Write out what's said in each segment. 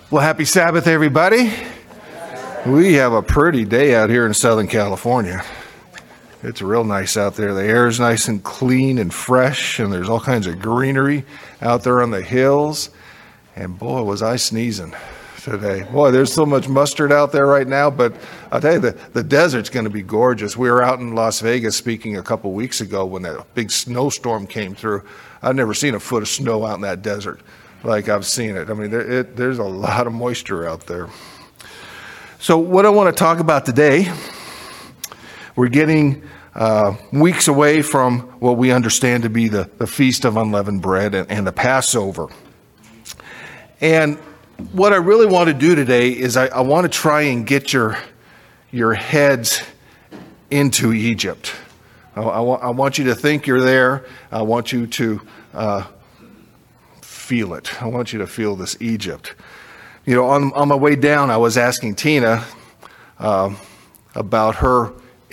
Well, happy Sabbath, everybody. We have a pretty day out here in Southern California. It's real nice out there. The air is nice and clean and fresh, and there's all kinds of greenery out there on the hills. And boy, was I sneezing today. Boy, there's so much mustard out there right now, but I'll tell you, the desert's going to be gorgeous. We were out in Las Vegas speaking a couple weeks ago when that big snowstorm came through. I've never seen a foot of snow out in that desert like I've seen it. I mean, there's a lot of moisture out there. So what I want to talk about today, we're getting weeks away from what we understand to be the Feast of Unleavened Bread and the Passover. And what I really want to do today is I want to try and get your heads into Egypt. I want you to think you're there. I want you to feel it. I want you to feel this Egypt. You know, on my way down, I was asking Tina about her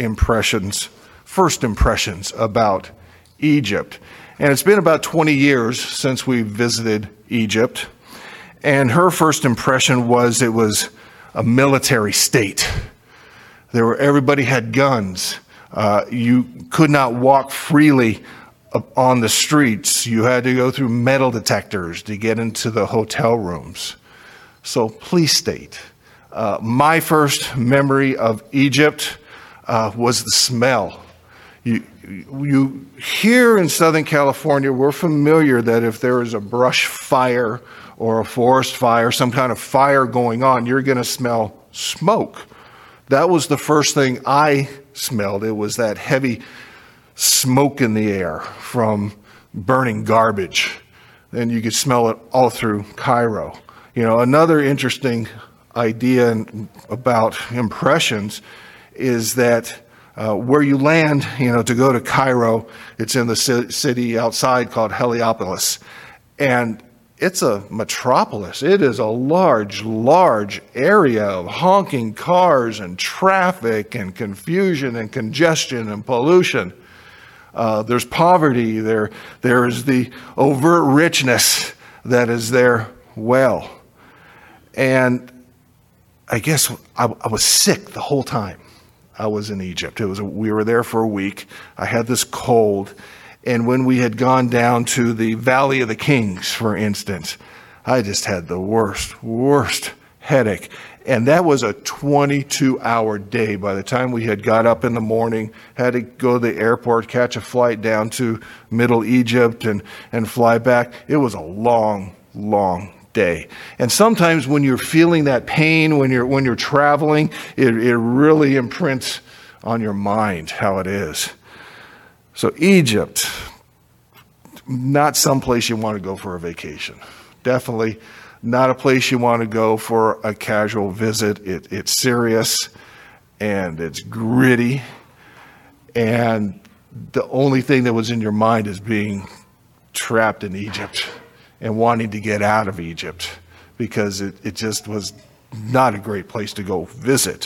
first impressions about Egypt. And it's been about 20 years since we visited Egypt. And her first impression was it was a military state. Everybody had guns. You could not walk freely on the streets. You had to go through metal detectors to get into the hotel rooms. So please state. My first memory of Egypt was the smell. You here in Southern California, we're familiar that if there is a brush fire or a forest fire, some kind of fire going on, you're going to smell smoke. That was the first thing I smelled. It was that heavy smoke in the air from burning garbage. And you could smell it all through Cairo. You know, another interesting idea about impressions is that where you land, to go to Cairo, it's in the city outside called Heliopolis. And it's a metropolis. It is a large, large area of honking cars and traffic and confusion and congestion and pollution. There's poverty. There is the overt richness that is there well. And I guess I was sick the whole time I was in Egypt. We were there for a week. I had this cold. And when we had gone down to the Valley of the Kings, for instance, I just had the worst headache. And that was a 22-hour day. By the time we had got up in the morning, had to go to the airport, catch a flight down to Middle Egypt and fly back, it was a long, long day. And sometimes when you're feeling that pain, when you're traveling, it really imprints on your mind how it is. So Egypt, not someplace you want to go for a vacation. Definitely not a place you want to go for a casual visit. It's serious and it's gritty. And the only thing that was in your mind is being trapped in Egypt and wanting to get out of Egypt because it just was not a great place to go visit.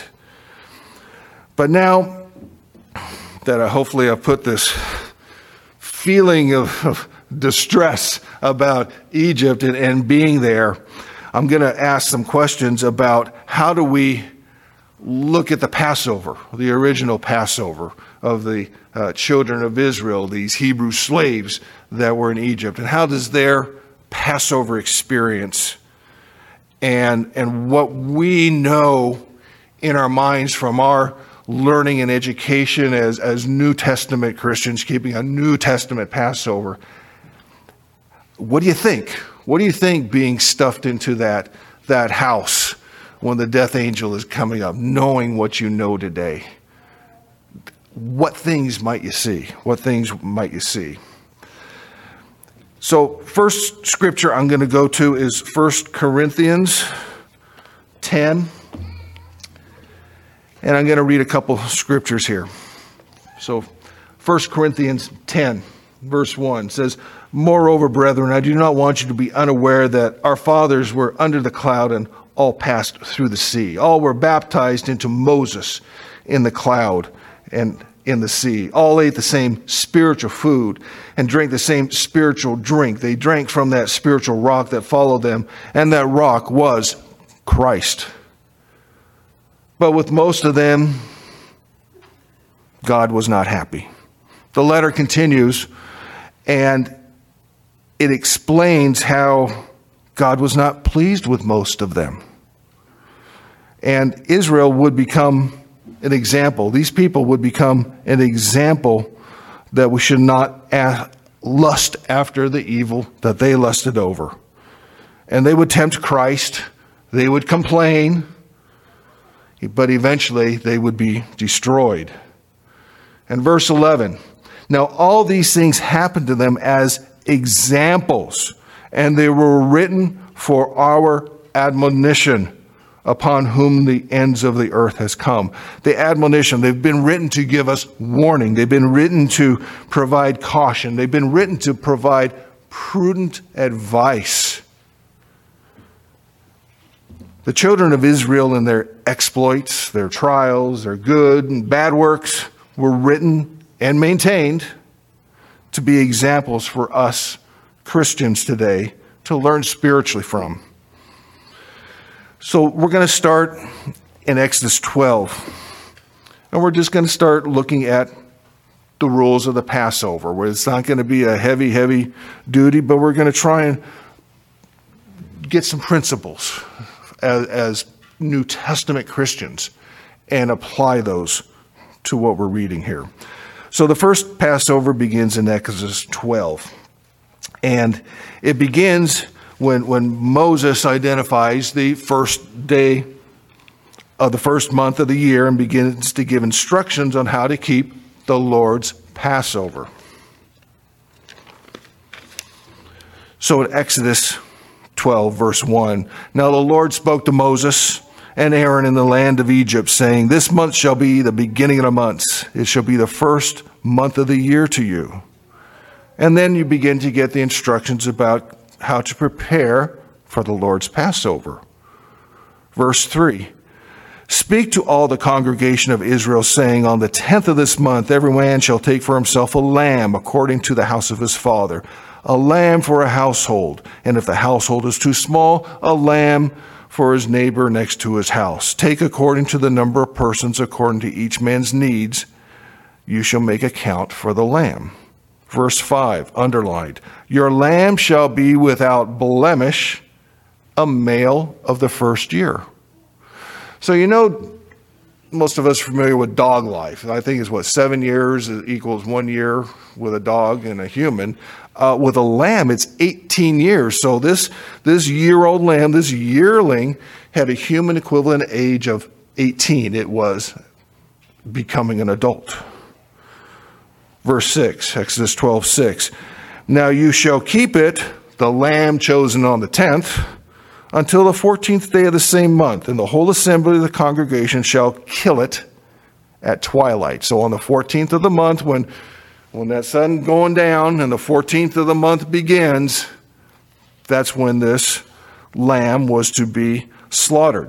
But now that hopefully I've put this feeling of distress about Egypt and being there, I'm going to ask some questions about how do we look at the Passover, the original Passover of the children of Israel, these Hebrew slaves that were in Egypt, and how does their Passover experience and what we know in our minds from our learning and education as New Testament Christians, keeping a New Testament Passover. What do you think? What do you think being stuffed into that house when the death angel is coming up, knowing what you know today? What things might you see? What things might you see? So first scripture I'm going to go to is 1 Corinthians 10. And I'm going to read a couple scriptures here. So 1 Corinthians 10, verse 1 says, "Moreover, brethren, I do not want you to be unaware that our fathers were under the cloud and all passed through the sea. All were baptized into Moses in the cloud and in the sea. All ate the same spiritual food and drank the same spiritual drink. They drank from that spiritual rock that followed them, and that rock was Christ. But with most of them, God was not happy. The letter continues, and it explains how God was not pleased with most of them. And Israel would become an example. These people would become an example that we should not lust after the evil that they lusted over. And they would tempt Christ. They would complain. But eventually they would be destroyed. And verse 11, now all these things happened to them as examples, and they were written for our admonition, upon whom the ends of the earth has come. The admonition, they've been written to give us warning. They've been written to provide caution. They've been written to provide prudent advice. The children of Israel and their exploits, their trials, their good and bad works were written and maintained to be examples for us Christians today to learn spiritually from. So we're going to start in Exodus 12. And we're just going to start looking at the rules of the Passover, where it's not going to be a heavy duty, but we're going to try and get some principles as New Testament Christians and apply those to what we're reading here. So the first Passover begins in Exodus 12. And it begins when Moses identifies the first day of the first month of the year and begins to give instructions on how to keep the Lord's Passover. So in Exodus 12, verse 1, now the Lord spoke to Moses and Aaron in the land of Egypt, saying, this month shall be the beginning of the months. It shall be the first month of the year to you. And then you begin to get the instructions about how to prepare for the Lord's Passover. Verse 3, speak to all the congregation of Israel, saying, on the 10th of this month, every man shall take for himself a lamb according to the house of his father, a lamb for a household. And if the household is too small, a lamb for his neighbor next to his house. Take according to the number of persons, according to each man's needs, you shall make account for the lamb. Verse 5, underlined, your lamb shall be without blemish, a male of the first year. So you know, most of us are familiar with dog life. I think it's 7 years equals 1 year with a dog and a human. With a lamb, it's 18 years. So this year-old lamb, this yearling, had a human equivalent age of 18. It was becoming an adult. Verse 6, Exodus 12:6. Now you shall keep it, the lamb chosen on the 10th, until the 14th day of the same month, and the whole assembly of the congregation shall kill it at twilight. So on the 14th of the month, when that sun going down and the 14th of the month begins, that's when this lamb was to be slaughtered.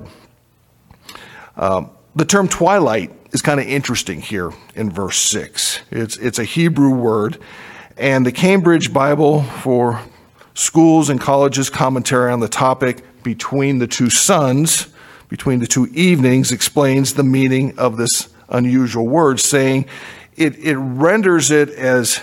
The term twilight is kind of interesting here in verse 6. It's a Hebrew word, and the Cambridge Bible for Schools and Colleges commentary on the topic between the two suns, between the two evenings, explains the meaning of this unusual word, saying it renders it as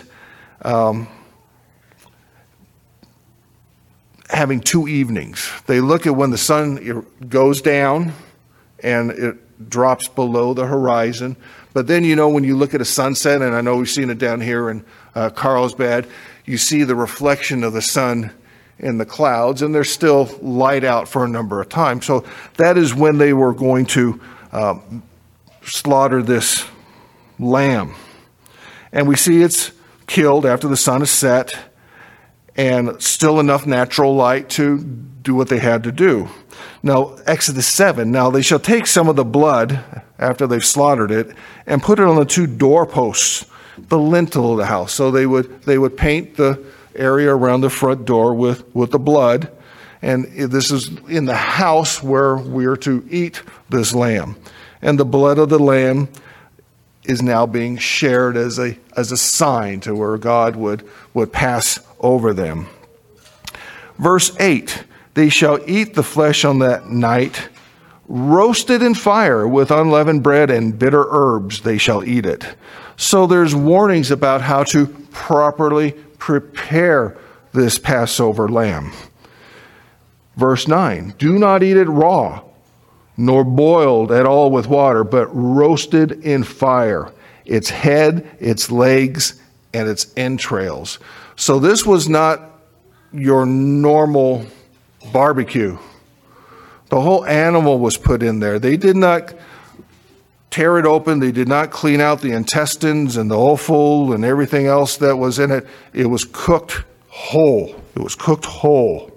having two evenings. They look at when the sun goes down and it drops below the horizon. But then, you know, when you look at a sunset, and I know we've seen it down here in Carlsbad, you see the reflection of the sun in the clouds, and there's still light out for a number of times. So that is when they were going to slaughter this lamb. And we see it's killed after the sun is set, and still enough natural light to do what they had to do. Now, Exodus 7, now they shall take some of the blood after they've slaughtered it and put it on the two doorposts, the lintel of the house. So they would paint the area around the front door with the blood. And this is in the house where we are to eat this lamb. And the blood of the lamb is now being shared as a sign to where God would pass over them. Verse 8, They shall eat the flesh on that night, roasted in fire with unleavened bread and bitter herbs, they shall eat it. So there's warnings about how to properly prepare this Passover lamb. Verse 9, do not eat it raw, nor boiled at all with water, but roasted in fire, its head, its legs, and its entrails. So this was not your normal barbecue. The whole animal was put in there. They did not tear it open. They did not clean out the intestines and the offal and everything else that was in it. It was cooked whole. It was cooked whole.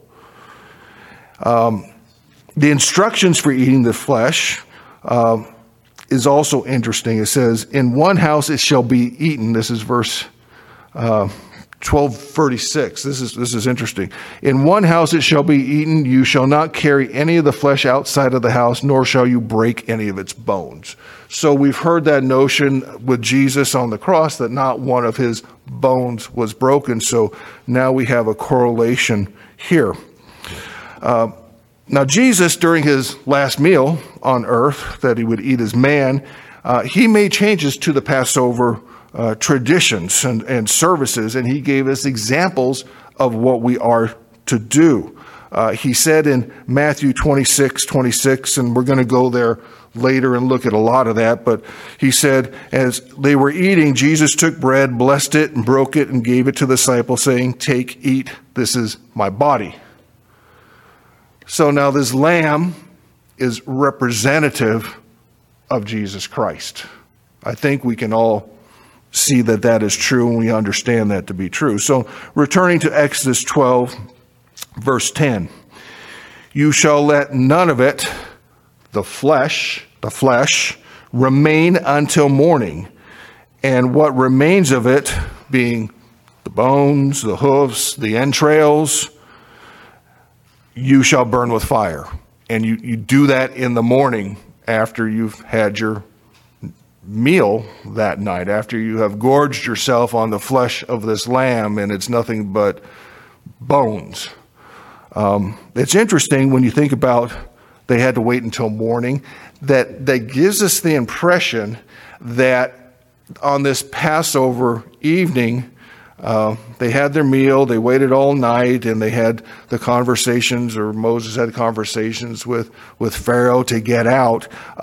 The instructions for eating the flesh is also interesting. It says, in one house it shall be eaten. This is verse 12:36. This is interesting. In one house it shall be eaten. You shall not carry any of the flesh outside of the house, nor shall you break any of its bones. So we've heard that notion with Jesus on the cross that not one of his bones was broken. So now we have a correlation here. Now Jesus, during his last meal on earth that he would eat as man, he made changes to the Passover traditions and services, and he gave us examples of what we are to do. He said in Matthew 26:26, and we're going to go there later and look at a lot of that, but he said, as they were eating, Jesus took bread, blessed it, and broke it, and gave it to the disciples, saying, take, eat, this is my body. So now this lamb is representative of Jesus Christ. I think we can all see that that is true, and we understand that to be true. So returning to Exodus 12, verse 10, you shall let none of it, the flesh, remain until morning, and what remains of it, being the bones, the hoofs, the entrails, you shall burn with fire. And you do that in the morning after you've had your meal that night, after you have gorged yourself on the flesh of this lamb, and it's nothing but bones. It's interesting when you think about they had to wait until morning, that gives us the impression that on this Passover evening, they had their meal, they waited all night, and they had the conversations, or Moses had conversations with Pharaoh to get out.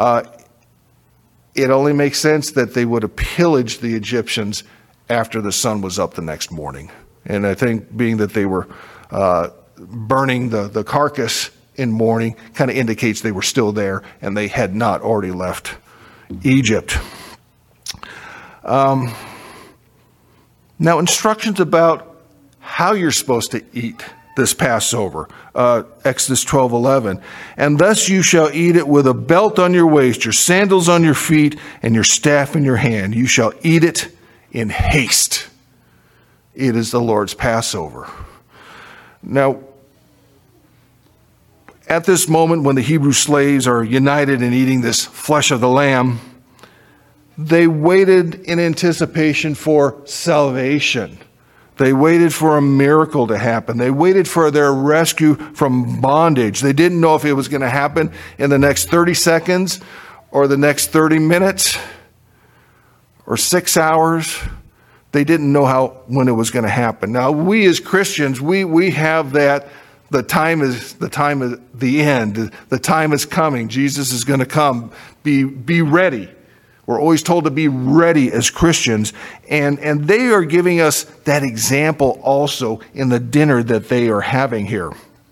It only makes sense that they would have pillaged the Egyptians after the sun was up the next morning. And I think being that they were burning the carcass in morning kind of indicates they were still there and they had not already left Egypt. Now, instructions about how you're supposed to eat this Passover. Exodus 12:11. And thus you shall eat it with a belt on your waist, your sandals on your feet, and your staff in your hand. You shall eat it in haste. It is the Lord's Passover. Now, at this moment when the Hebrew slaves are united in eating this flesh of the lamb, they waited in anticipation for salvation. They waited for a miracle to happen. They waited for their rescue from bondage. They didn't know if it was going to happen in the next 30 seconds or the next 30 minutes or 6 hours. They didn't know when it was going to happen. Now, we as Christians, we have that. The time is the end. The time is coming. Jesus is going to come. Be ready. We're always told to be ready as Christians, and they are giving us that example also in the dinner that they are having here.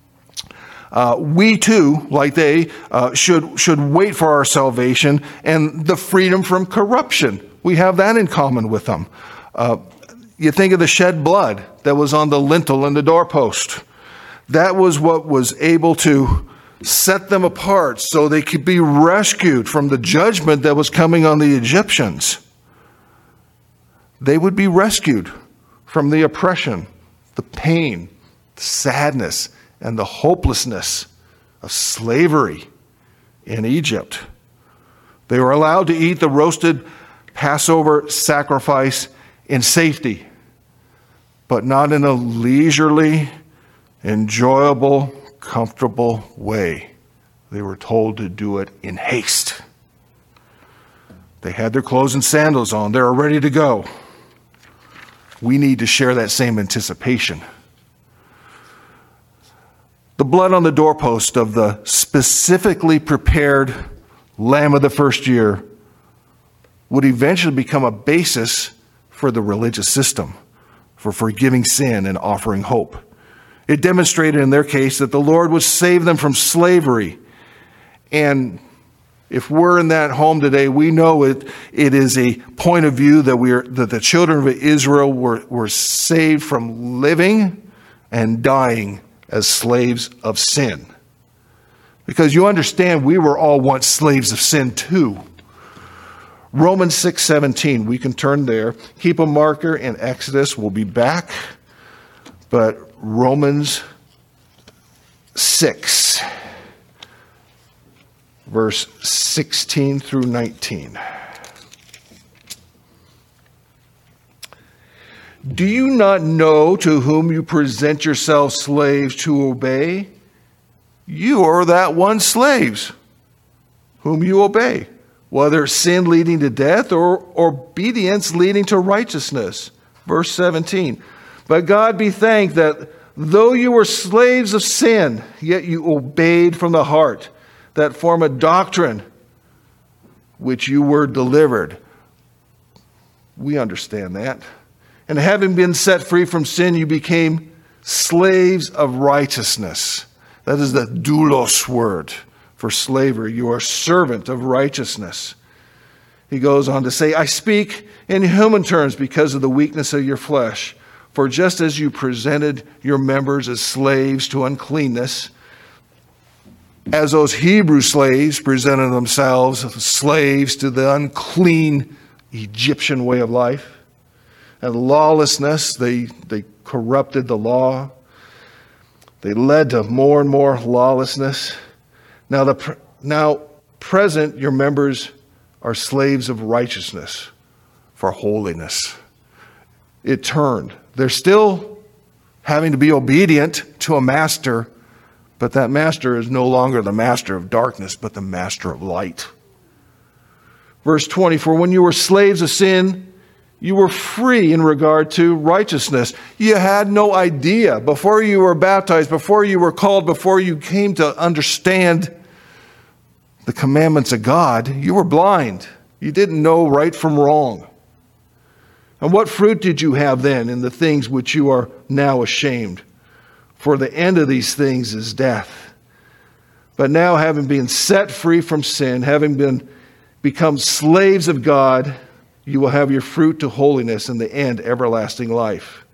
We too, like they, should wait for our salvation and the freedom from corruption. We have that in common with them. You think of the shed blood that was on the lintel and the doorpost. That was what was able to set them apart so they could be rescued from the judgment that was coming on the Egyptians. They would be rescued from the oppression, the pain, the sadness, and the hopelessness of slavery in Egypt. They were allowed to eat the roasted Passover sacrifice in safety, but not in a leisurely, enjoyable, comfortable way. They were told to do it in haste. They had their clothes and sandals on. They were ready to go. We need to share that same anticipation. The blood on the doorpost of the specifically prepared lamb of the first year would eventually become a basis for the religious system, for forgiving sin and offering hope. It demonstrated in their case that the Lord would save them from slavery. And if we're in that home today, we know it is a point of view that the children of Israel were saved from living and dying as slaves of sin. Because you understand, we were all once slaves of sin too. Romans 6:17, we can turn there. Keep a marker in Exodus. We'll be back. But Romans 6, verse 16 through 19. Do you not know to whom you present yourselves slaves to obey? You are that one slaves whom you obey, whether sin leading to death or obedience leading to righteousness. Verse 17. But God be thanked that though you were slaves of sin, yet you obeyed from the heart that form of doctrine which you were delivered. We understand that. And having been set free from sin, you became slaves of righteousness. That is the doulos word for slavery. You are servant of righteousness. He goes on to say, I speak in human terms because of the weakness of your flesh. For just as you presented your members as slaves to uncleanness, as those Hebrew slaves presented themselves as slaves to the unclean Egyptian way of life, and lawlessness, they corrupted the law. They led to more and more lawlessness. Now present, your members are slaves of righteousness for holiness. It turned. They're still having to be obedient to a master, but that master is no longer the master of darkness, but the master of light. Verse 20, for when you were slaves of sin, you were free in regard to righteousness. You had no idea. Before you were baptized, before you were called, before you came to understand the commandments of God, you were blind. You didn't know right from wrong. And what fruit did you have then in the things which you are now ashamed? For the end of these things is death. But now, having been set free from sin, having become slaves of God, you will have your fruit to holiness, and the end, everlasting life.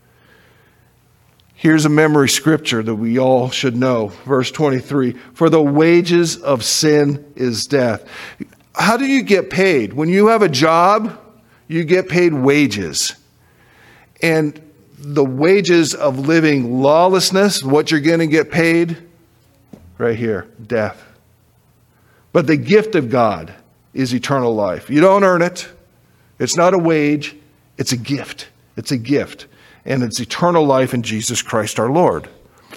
Here's a memory scripture that we all should know. Verse 23, for the wages of sin is death. How do you get paid? When you have a job, you get paid wages. And the wages of living lawlessness, what you're going to get paid, right here, death. But the gift of God is eternal life. You don't earn it. It's not a wage, it's a gift. It's a gift. And it's eternal life in Jesus Christ our Lord.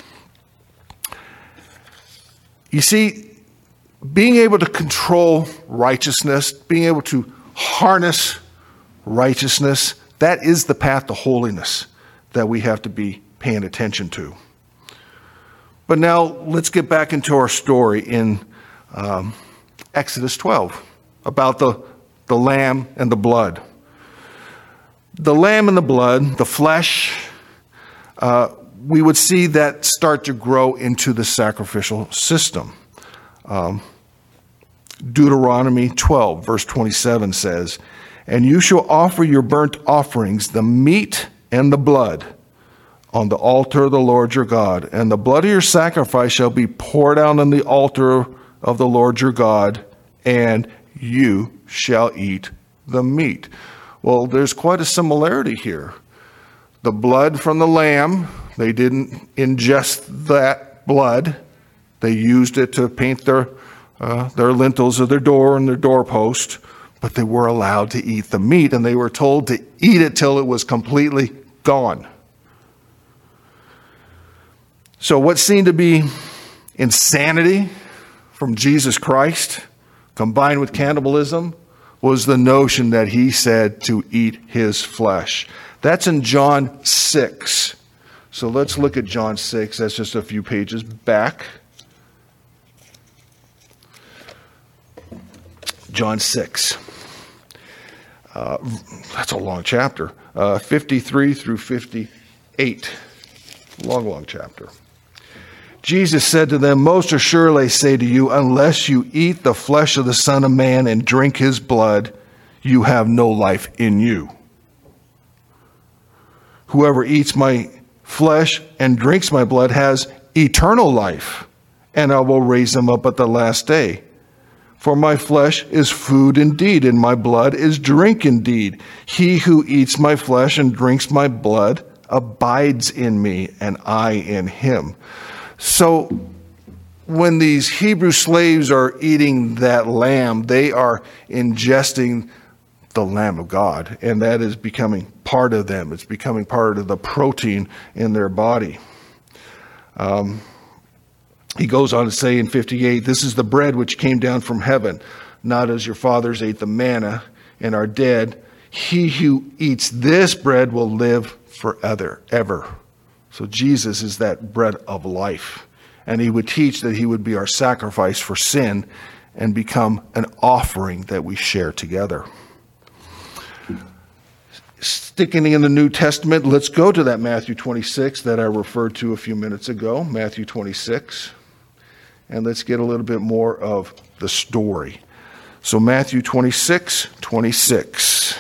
You see, being able to control righteousness, being able to harness righteousness, that is the path to holiness that we have to be paying attention to. But now let's get back into our story in Exodus 12 about the lamb and the blood. The lamb and the blood, the flesh, we would see that start to grow into the sacrificial system. Deuteronomy 12, verse 27 says, and you shall offer your burnt offerings, the meat and the blood, on the altar of the Lord your God. And the blood of your sacrifice shall be poured out on the altar of the Lord your God, and you shall eat the meat. Well, there's quite a similarity here. The blood from the lamb, they didn't ingest that blood. They used it to paint their lintels of their door and their doorpost, but they were allowed to eat the meat, and they were told to eat it till it was completely gone. So what seemed to be insanity from Jesus Christ, combined with cannibalism, was the notion that he said to eat his flesh. That's in John 6. So let's look at John 6. That's just a few pages back. John 6. That's a long chapter. 53 through 58. Long chapter. Jesus said to them, "Most assuredly I say to you, unless you eat the flesh of the Son of Man and drink his blood, you have no life in you. Whoever eats my flesh and drinks my blood has eternal life, and I will raise him up at the last day. For my flesh is food indeed, and my blood is drink indeed. He who eats my flesh and drinks my blood abides in me, and I in him." So when these Hebrew slaves are eating that lamb, they are ingesting the Lamb of God, and that is becoming part of them. It's becoming part of the protein in their body. He goes on to say in 58, "This is the bread which came down from heaven, not as your fathers ate the manna and are dead. He who eats this bread will live forever, ever." So Jesus is that bread of life. And he would teach that he would be our sacrifice for sin and become an offering that we share together. Sticking in the New Testament, let's go to that Matthew 26 that I referred to a few minutes ago, Matthew 26. And let's get a little bit more of the story. So Matthew 26:26.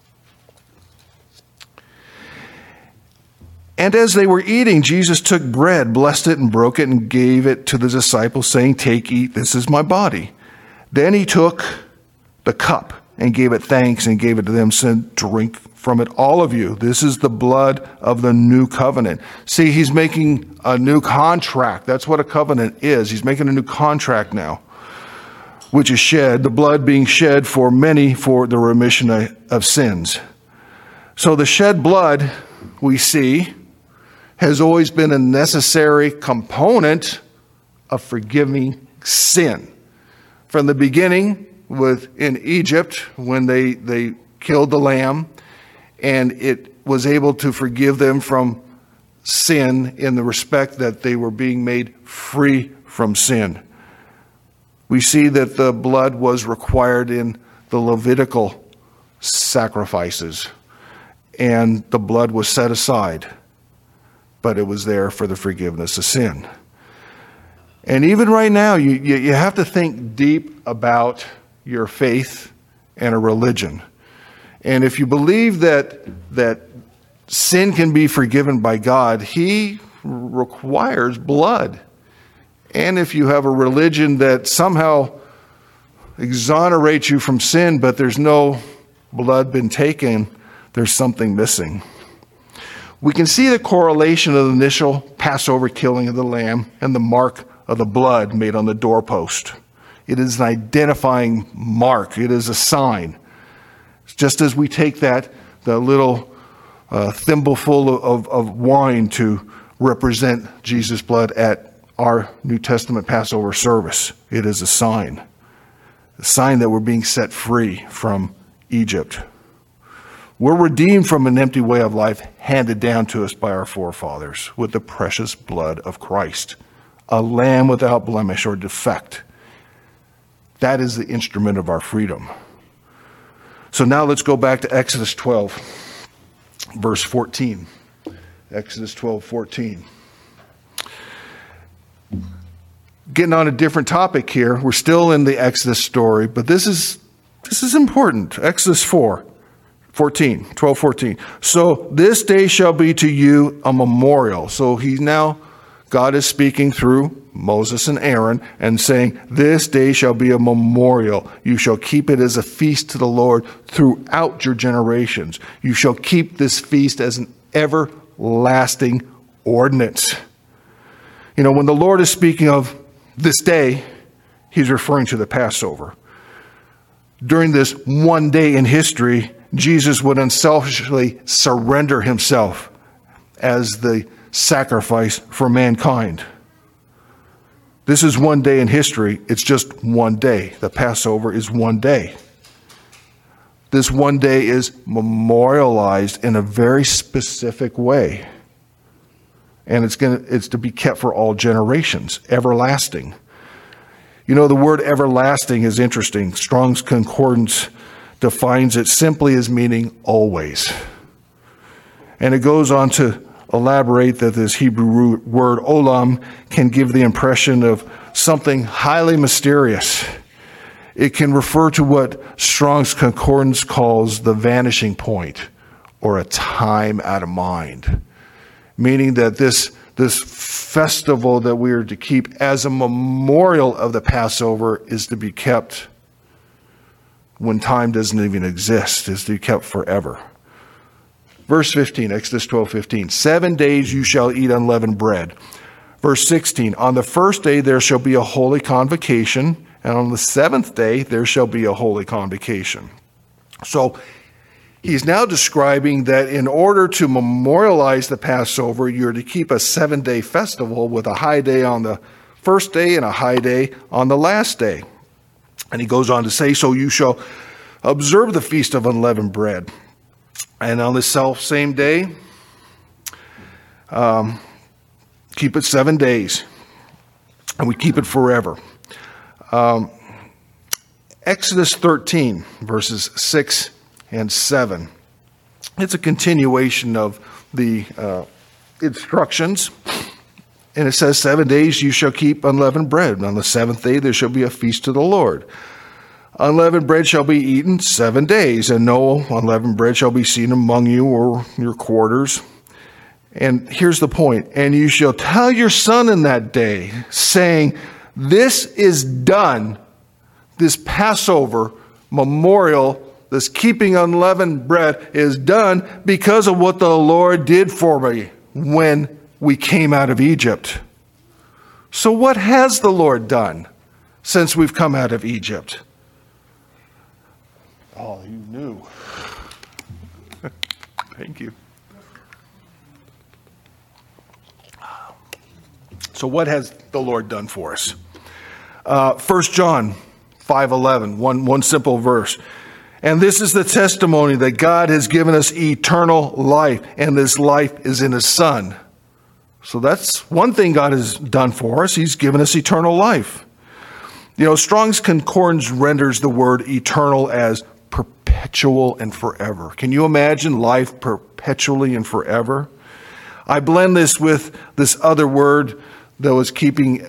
"And as they were eating, Jesus took bread, blessed it, and broke it, and gave it to the disciples, saying, 'Take, eat, this is my body.' Then he took the cup and gave it thanks and gave it to them, saying, 'Drink from it, all of you. This is the blood of the new covenant.'" See, he's making a new contract. That's what a covenant is. He's making a new contract now, which is shed, the blood being shed for many for the remission of sins. So the shed blood, we see, has always been a necessary component of forgiving sin. From the beginning, in Egypt, when they killed the lamb, and it was able to forgive them from sin in the respect that they were being made free from sin. We see that the blood was required in the Levitical sacrifices, and the blood was set aside, but it was there for the forgiveness of sin. And even right now, you have to think deep about your faith and a religion. And if you believe that sin can be forgiven by God, he requires blood. And if you have a religion that somehow exonerates you from sin, but there's no blood been taken, there's something missing. We can see the correlation of the initial Passover killing of the lamb and the mark of the blood made on the doorpost. It is an identifying mark. It is a sign. Just as we take the little thimbleful of wine to represent Jesus' blood at our New Testament Passover service, it is a sign that we're being set free from Egypt. We're redeemed from an empty way of life handed down to us by our forefathers with the precious blood of Christ, a lamb without blemish or defect. That is the instrument of our freedom. So now let's go back to Exodus 12, verse 14. Exodus 12:14. Getting on a different topic here. We're still in the Exodus story, but this is important. Exodus 12:14. "So this day shall be to you a memorial." So God is speaking through Moses and Aaron and saying, "This day shall be a memorial. You shall keep it as a feast to the Lord throughout your generations. You shall keep this feast as an everlasting ordinance." You know, when the Lord is speaking of this day, he's referring to the Passover. During this one day in history, Jesus would unselfishly surrender himself as the sacrifice for mankind. This is one day in history. It's just one day. The Passover is one day. This one day is memorialized in a very specific way. And it's to be kept for all generations, everlasting. You know, the word everlasting is interesting. Strong's Concordance defines it simply as meaning always. And it goes on to elaborate that this Hebrew word olam can give the impression of something highly mysterious. It can refer to what Strong's Concordance calls the vanishing point, or a time out of mind. Meaning that this festival that we are to keep as a memorial of the Passover is to be kept when time doesn't even exist, is to be kept forever. Verse 15, Exodus 12:15, 7 days you shall eat unleavened bread. Verse 16, on the first day there shall be a holy convocation, and on the seventh day there shall be a holy convocation. So he's now describing that in order to memorialize the Passover, you're to keep a 7-day festival with a high day on the first day and a high day on the last day. And he goes on to say, so you shall observe the feast of unleavened bread. And on the same day, keep it 7 days. And we keep it forever. Exodus 13, verses 6 and 7. It's a continuation of the instructions. And it says, 7 days you shall keep unleavened bread. And on the seventh day there shall be a feast to the Lord. Unleavened bread shall be eaten 7 days, and no unleavened bread shall be seen among you or your quarters. And here's the point. And you shall tell your son in that day, saying, this is done, this Passover memorial, this keeping unleavened bread is done because of what the Lord did for me when we came out of Egypt. So what has the Lord done since we've come out of Egypt? Oh, you knew. Thank you. So what has the Lord done for us? 1 John 5:11, one simple verse. And this is the testimony that God has given us eternal life, and this life is in his Son. So that's one thing God has done for us. He's given us eternal life. You know, Strong's Concordance renders the word eternal as perpetual and forever. Can you imagine life perpetually and forever? I blend this with this other word that was keeping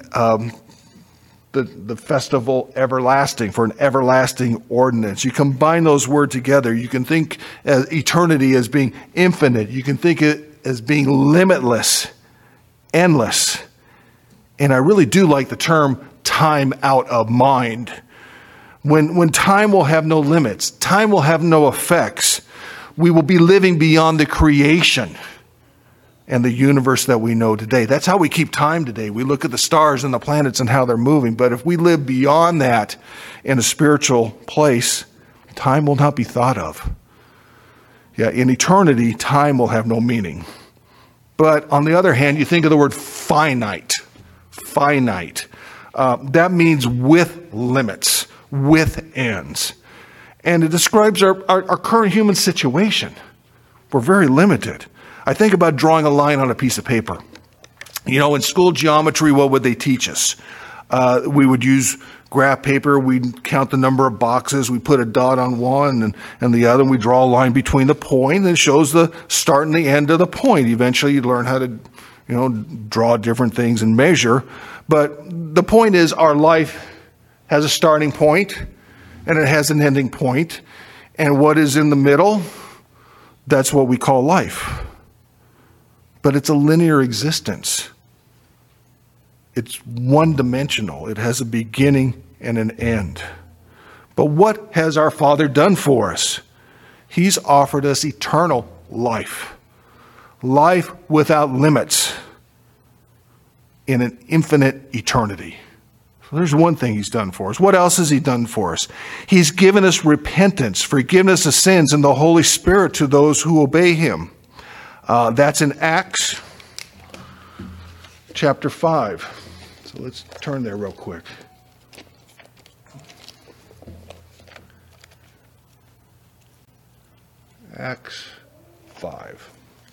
the festival everlasting, for an everlasting ordinance. You combine those words together, you can think eternity as being infinite. You can think it as being limitless, endless. And I really do like the term time out of mind. When time will have no limits, time will have no effects, we will be living beyond the creation and the universe that we know today. That's how we keep time today. We look at the stars and the planets and how they're moving. But if we live beyond that in a spiritual place, time will not be thought of. Yeah, in eternity, time will have no meaning. But on the other hand, you think of the word finite. Finite. That means with limits, with ends. And it describes our current human situation. We're very limited. I think about drawing a line on a piece of paper. You know, in school geometry, what would they teach us? We would use graph paper. We'd count the number of boxes. We put a dot on one and the other. And we draw a line between the point that shows the start and the end of the point. Eventually, you'd learn how to, draw different things and measure. But the point is, our life has a starting point and it has an ending point. And what is in the middle, that's what we call life. But it's a linear existence. It's one-dimensional. It has a beginning and an end. But what has our Father done for us? He's offered us eternal life. Life without limits in an infinite eternity. So there's one thing he's done for us. What else has he done for us? He's given us repentance, forgiveness of sins, and the Holy Spirit to those who obey him. That's in Acts chapter 5. So So let's turn there real quick. Acts 5.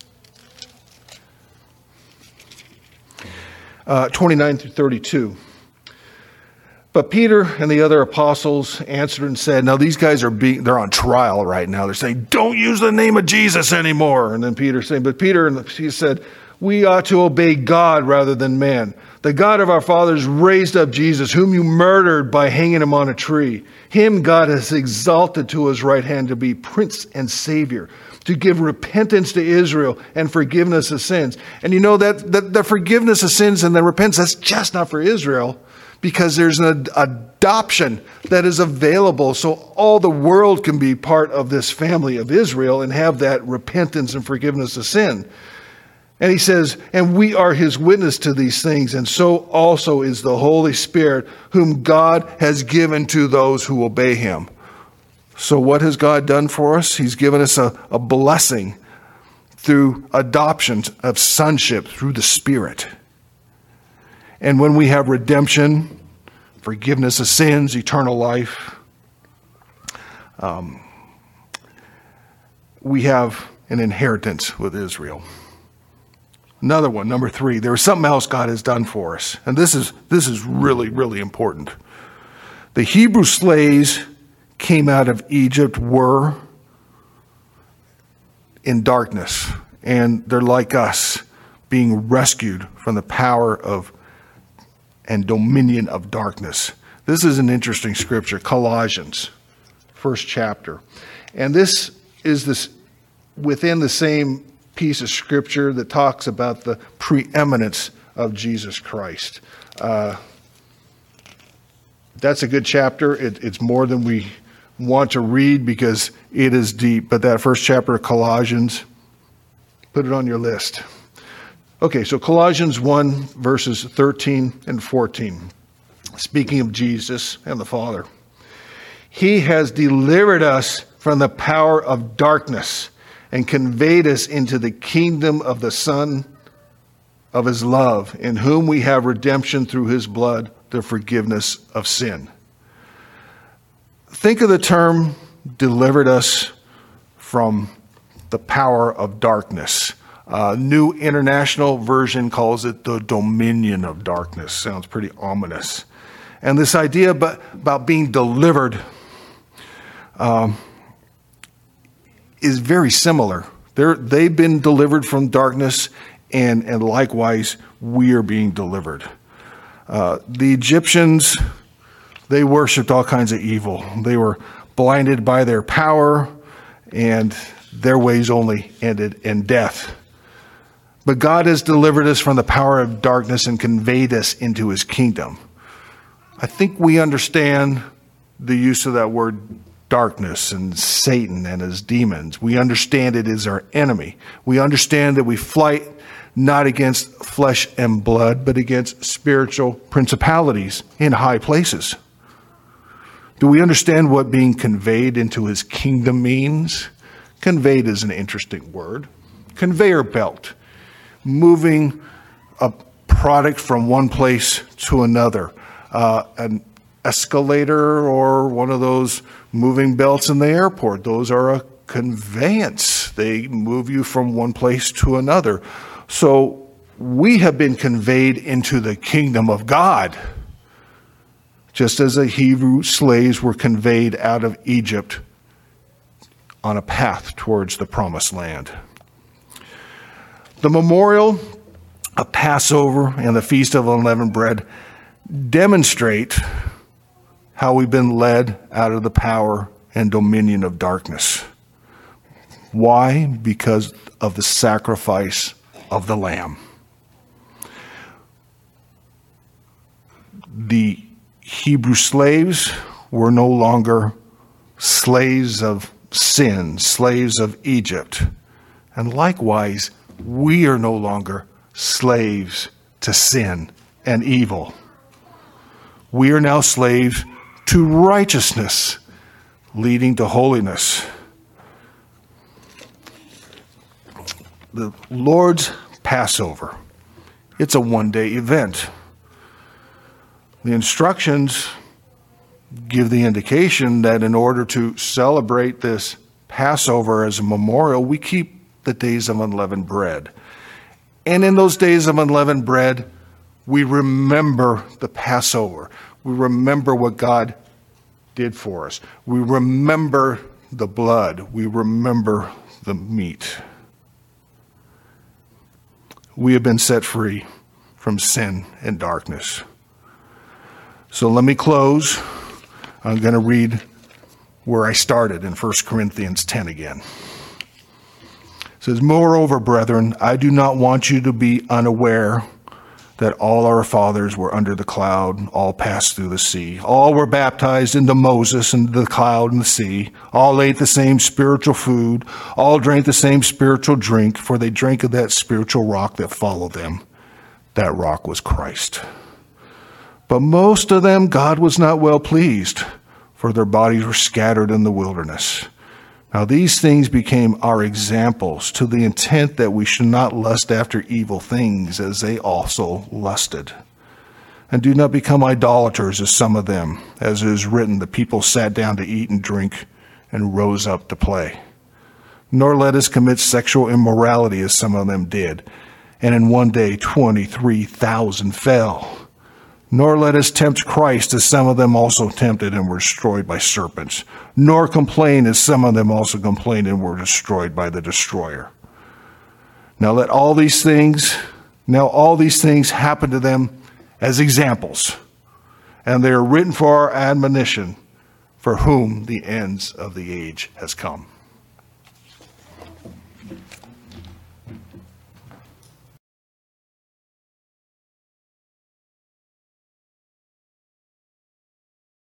29 through 32. But Peter and the other apostles answered and said, now these guys they're on trial right now. They're saying, don't use the name of Jesus anymore. And then Peter saying, but Peter, he said, we ought to obey God rather than man. The God of our fathers raised up Jesus, whom you murdered by hanging him on a tree. Him God has exalted to his right hand to be Prince and Savior, to give repentance to Israel and forgiveness of sins. And you know that the forgiveness of sins and the repentance, that's just not for Israel, because there's an adoption that is available so all the world can be part of this family of Israel and have that repentance and forgiveness of sin. And he says, and we are his witness to these things, and so also is the Holy Spirit, whom God has given to those who obey him. So what has God done for us? He's given us a blessing through adoption of sonship through the Spirit. And when we have redemption, forgiveness of sins, eternal life, we have an inheritance with Israel. Another one, number 3, there is something else God has done for us. And this is really, really important. The Hebrew slaves came out of Egypt were in darkness. And they're like us, being rescued from the power of and dominion of darkness. This is an interesting scripture, Colossians, first chapter. And this is within the same piece of scripture that talks about the preeminence of Jesus Christ. That's a good chapter. It's more than we want to read because it is deep. But that first chapter of Colossians, put it on your list. Okay, so Colossians 1, verses 13 and 14. Speaking of Jesus and the Father. He has delivered us from the power of darkness and conveyed us into the kingdom of the Son of his love, in whom we have redemption through his blood, the forgiveness of sin. Think of the term delivered us from the power of darkness. New International Version calls it the dominion of darkness. Sounds pretty ominous. And this idea about being delivered is very similar. They've been delivered from darkness, and likewise, we are being delivered. The Egyptians, they worshipped all kinds of evil. They were blinded by their power, and their ways only ended in death. But God has delivered us from the power of darkness and conveyed us into his kingdom. I think we understand the use of that word darkness and Satan and his demons. We understand it is our enemy. We understand that we fight not against flesh and blood, but against spiritual principalities in high places. Do we understand what being conveyed into his kingdom means? Conveyed is an interesting word. Conveyor belt. Moving a product from one place to another. An escalator or one of those moving belts in the airport. Those are a conveyance. They move you from one place to another. So we have been conveyed into the kingdom of God, just as the Hebrew slaves were conveyed out of Egypt on a path towards the promised land. The memorial of Passover and the Feast of Unleavened Bread demonstrate how we've been led out of the power and dominion of darkness. Why? Because of the sacrifice of the Lamb. The Hebrew slaves were no longer slaves of sin, slaves of Egypt. And likewise, we are no longer slaves to sin and evil. We are now slaves to righteousness, leading to holiness. The Lord's Passover, it's a one-day event. The instructions give the indication that in order to celebrate this Passover as a memorial, we keep the days of unleavened bread. And in those days of unleavened bread, we remember the Passover. We remember what God did for us. We remember the blood. We remember the meat. We have been set free from sin and darkness. So let me close. I'm going to read where I started in 1 Corinthians 10 again. It says, "Moreover, brethren, I do not want you to be unaware that all our fathers were under the cloud, all passed through the sea. All were baptized into Moses and the cloud and the sea. All ate the same spiritual food. All drank the same spiritual drink, for they drank of that spiritual rock that followed them. That rock was Christ. But most of them God was not well pleased, for their bodies were scattered in the wilderness. Now these things became our examples, to the intent that we should not lust after evil things, as they also lusted. And do not become idolaters as some of them, as it is written, the people sat down to eat and drink and rose up to play. Nor let us commit sexual immorality as some of them did, and in one day 23,000 fell. Nor let us tempt Christ, as some of them also tempted and were destroyed by serpents. Nor complain, as some of them also complained and were destroyed by the destroyer. Now all these things happen to them as examples, and they are written for our admonition, for whom the ends of the age has come."